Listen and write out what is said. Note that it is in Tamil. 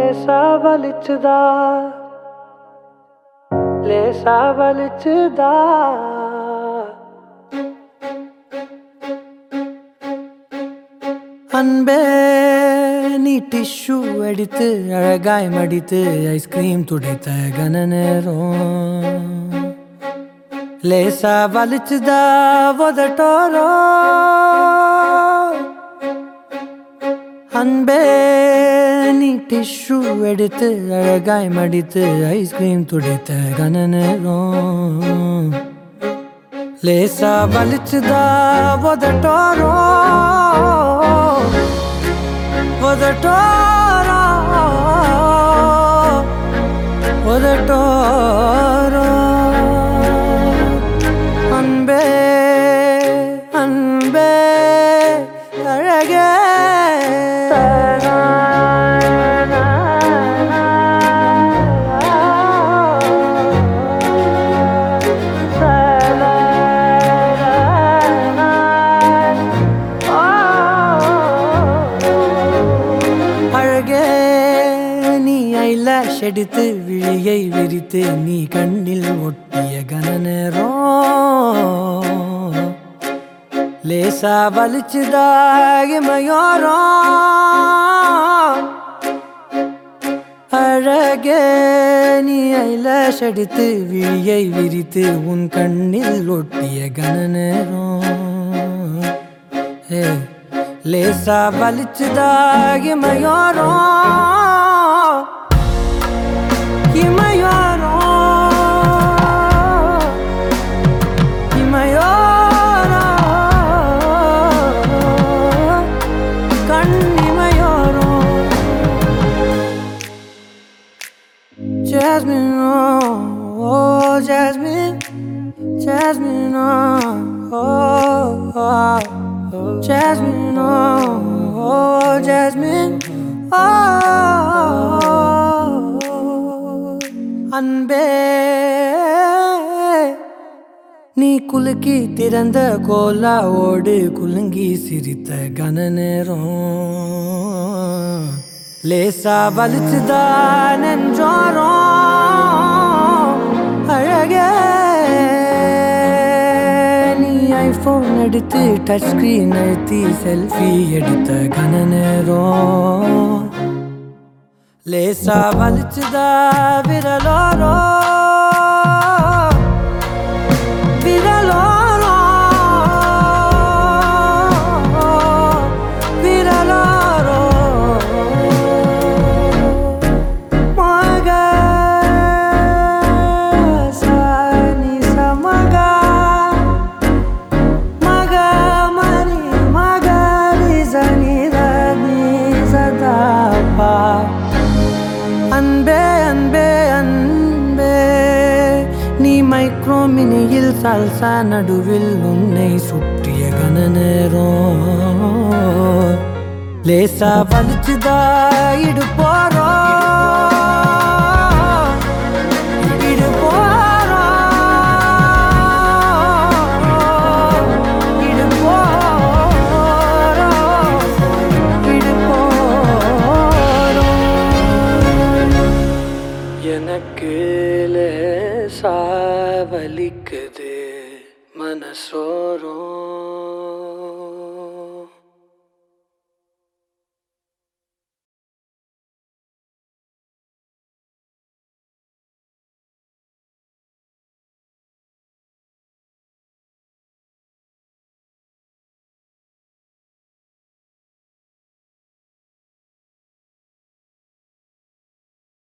லேசா வலிச்சுதா லேசா வலிச்சுதா அன்பே நீ டிஷ்யூ எடுத்து அழகாய் மடித்து ஐஸ்கிரீம் துடைத்த கன நேரம் லேசா வலிச்சுதா உதட்டோரோ அன்பே நீ டிஷ்யூ எடுத்து அழகாய் மடித்து ஐஸ்கிரீம் துடைத்த கன நேரம் லேசா வலிச்சுதா உதட்டோரோ உதட்டோரோ உதட்டோரோ அன்பே அன்பே அழகே எடுத்து விழியை விரித்து நீ கண்ணில் ஒட்டிய கன நேரம் லேசா வலிச்சுதா இமையோரம் அழகே நீ ஐலாஷ் எடுத்து விழியை விரித்து உன் கண்ணில் ஒட்டிய கன நேரம் லேசா வலிச்சுதா இமையோரம் Jasmine, oh, Jasmine, Jasmine, oh, oh, Jasmine, oh, Jasmine, oh, அன்பே நீ குலுக்கி திறந்த கோலாவோடு குலுங்கி சிரித்த கன நேரம் லேசா வலிச்சுதா நெஞ்சோரம் அழகே நீ ஐபோன் எடுத்து டச் ஸ்கிரீன் அழுத்தி செல்ஃபி எடுத்த கன நேரம் லேசா வலிச்சுதா விரலோரோ விரலோரோ விரலோரோ மக சனி சமக மக மணி மகரி சனி ரனி சதாபா அன்பே அன்பே அன்பே நீ மைக்ரோ மினியில் சால்சா நடுவில் உன்னை சுற்றிய கன நேரம் லேசா வலிச்சுதா இடுப்போரோ